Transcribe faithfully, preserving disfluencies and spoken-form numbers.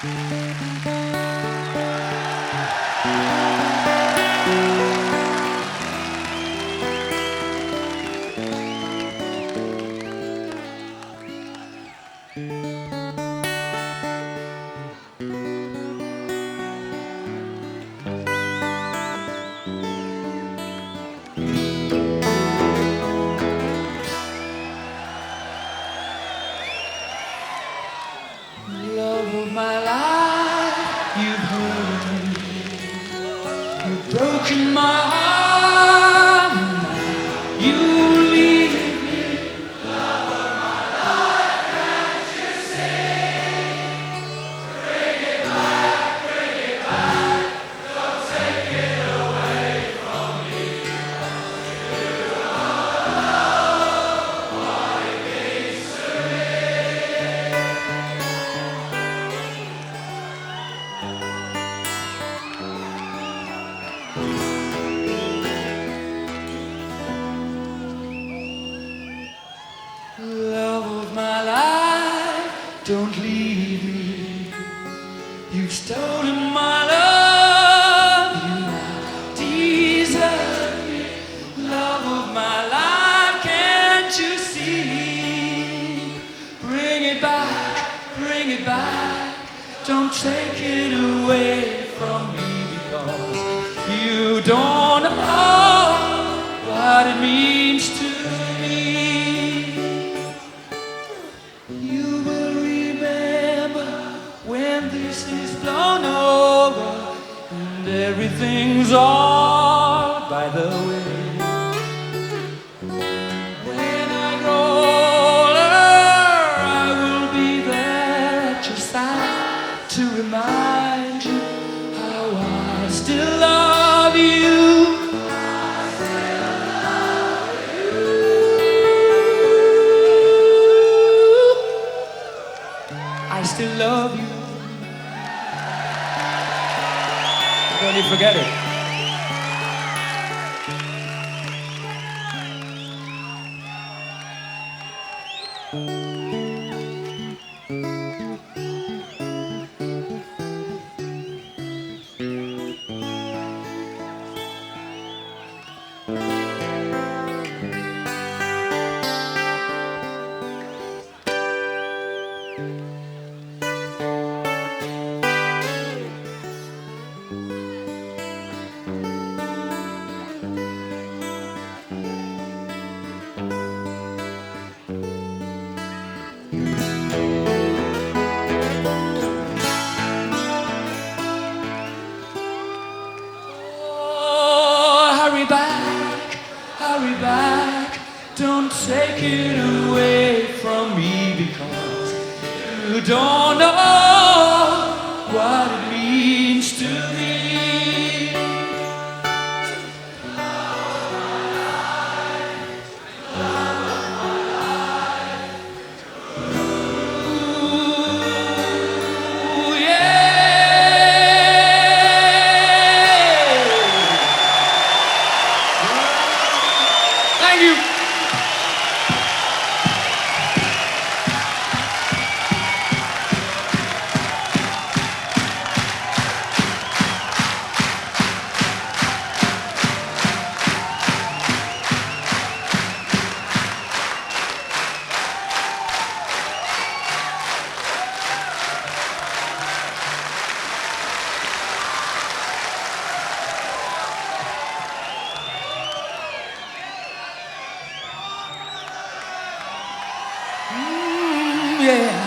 Love of my life, you've hurt me, you've broken my heart, you leave me. Love of my life, can't you see? Bring it back, bring it back, don't take it away from me. You don't know what it means to me. Love of my life, don't leave me. You've stolen my love, you now desert me. Love of my life, can't you see? Bring it back, bring it back, don't take it away from me, because you don't know what it means to me. You will remember when this is blown over and everything's all by the way. When I grow older, I will be there at your side to remind you how I still love you. I still love you. Don't you forget it. Hurry back, hurry back, don't take it away from me, because you don't know what it means to me. Ooh, yeah. Thank you. Mm, yeah.